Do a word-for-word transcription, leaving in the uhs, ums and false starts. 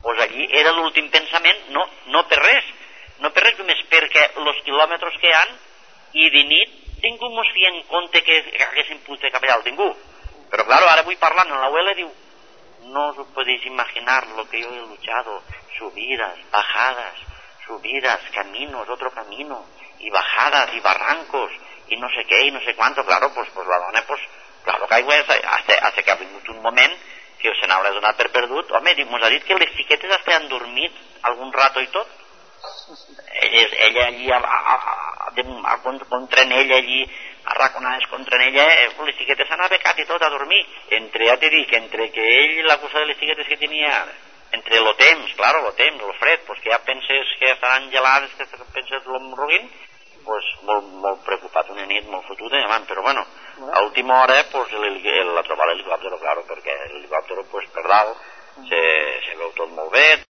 Pues allí era l'últim pensament, no, no per res, no per res, només perquè els quilòmetres que hi ha i de nit ningú mos feia en compte que haguéssim pogut fer cap allà al ningú. Però claro, ara vull parlar amb l'abuela, diu, no os podéis imaginar lo que yo he luchado, subidas, bajadas, subidas, caminos, otro camino, y bajadas, y barrancos, y no sé qué, y no sé cuánto. Claro, pues, pues la dona, pues, claro que aigua, hasta, hasta que ha vingut un moment que se n'haurà donat per perdut. Home, mos ha dit que les xiquetes hasta han dormit algun rato i tot. Ella, ella allí, a, a, a, a, contra en ella, allí, arraconades contra en ella, eh, les xiquetes s'han becat i tot a dormir. Entre, ja t'he dit, entre que ell, la cosa de les xiquetes que tenia, entre lo temps, claro, lo temps, lo fred, pues que ja penses que estaran gelades, que penses l'omruguin, pues molt, molt preocupat una nit, molt fotuda, però bueno, a última hora, pues la trobar l'helicòptero, claro, perquè l'helicòptero, pues per dalt, se, se veu tot molt bé.